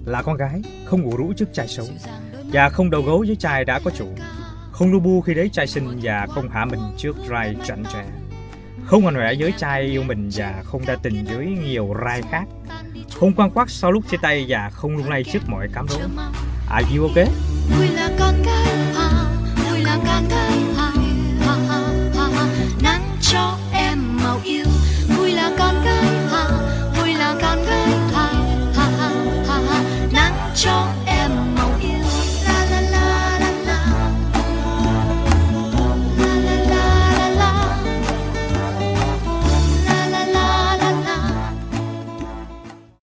là con gái, không ngủ rũ trước trai xấu, và không đầu gấu với trai đã có chủ, không lu bu khi đấy trai xinh và không hạ mình trước trai chảnh chọe, không ngoằn ngoèo với trai yêu mình và không đa tình với nhiều trai khác, không quăng quắt sau lúc chia tay và không lung lay trước mọi cám dỗ. Are you okay?